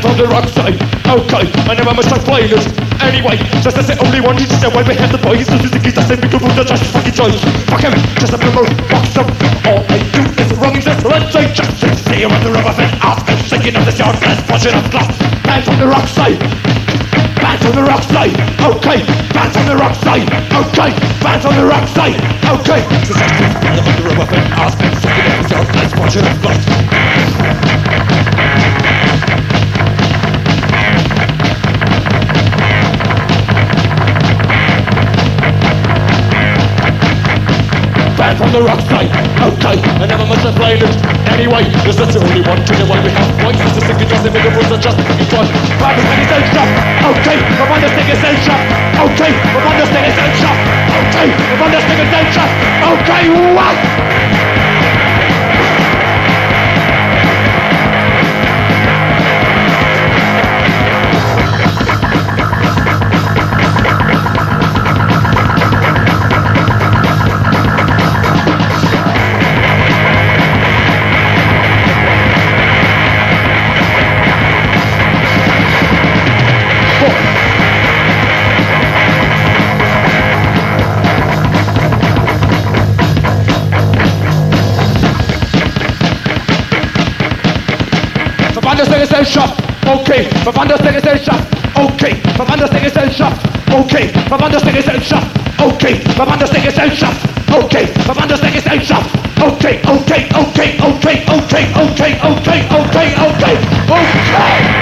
band on the rock side. Okay, I never must have played it. Anyway, just as I only wanted to say why we have the boys. So the kids that say we could move the just fucking choice. Fuck him, just a little box up. All I do is running this let's say just see you on the rubber fan. Ask me, shaking up the yard, glass, pushing up glass. Band on the rock side. Band on the rock side. Okay, band on the rock side. Okay, band on the rock side. Okay, so just see you on the rubber fan. Ask me, shaking up the yard, glass, pushing up glass. Band on the rock side, okay, I never must have played it. Anyway, this is the only one to the one we have voices. The singing doesn't make a rules are just enjoy. Band is any stage shop, okay, I'm on the singing stage shop, okay, I'm on the singing stage shop, okay, I'm on the singing stage shop, okay, what? Shop, okay, verwandert der Gesellschaft, okay, verwandert der Gesellschaft, okay, verwandert der Gesellschaft, okay, verwandert der Gesellschaft, okay, verwandert der Gesellschaft, okay, okay, okay, okay, okay, okay, okay, okay, okay, okay.